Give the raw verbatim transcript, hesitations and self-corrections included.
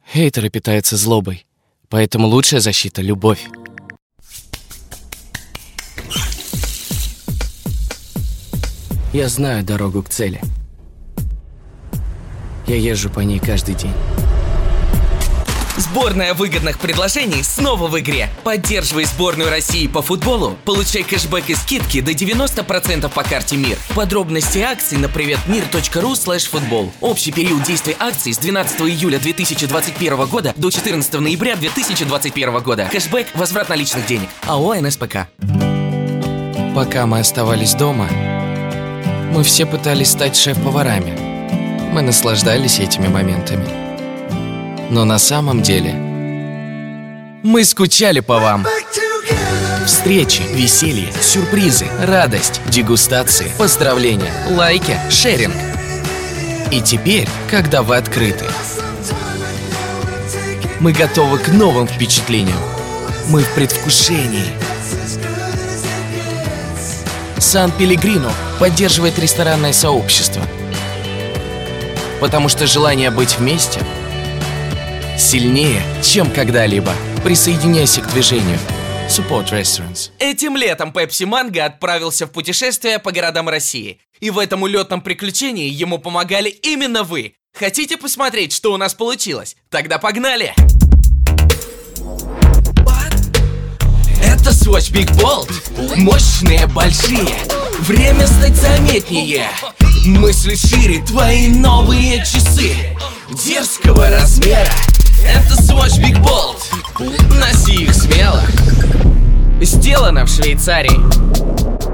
Хейтеры питаются злобой, поэтому лучшая защита — любовь. Я знаю дорогу к цели. Я езжу по ней каждый день. Сборная выгодных предложений снова в игре. Поддерживай сборную России по футболу, получай кэшбэк и скидки до девяносто процентов по карте МИР. Подробности акций на приветмир точка ру слэш футбол. Общий период действия акций с двенадцатого июля две тысячи двадцать первого года до четырнадцатого ноября две тысячи двадцать первого года. Кэшбэк, возврат наличных денег. АО эн эс пэ ка. Пока мы оставались дома, мы все пытались стать шеф-поварами. Мы наслаждались этими моментами. Но на самом деле мы скучали по вам. Встречи, веселье, сюрпризы, радость, дегустации, поздравления, лайки, шеринг. И теперь, когда вы открыты, мы готовы к новым впечатлениям. Мы в предвкушении. Сан Пелегрино поддерживает ресторанное сообщество, потому что желание быть вместе сильнее, чем когда-либо. Присоединяйся к движению. Support Restaurants. Этим летом Пепси Манго отправился в путешествие по городам России. И в этом улетном приключении ему помогали именно вы. Хотите посмотреть, что у нас получилось? Тогда погнали! Это Swatch Big Bold. Мощные, большие. Время стать заметнее. Мысли шире, твои новые часы дерзкого размера. Это Swatch Big Bold. Носи их смело. Сделано в Швейцарии.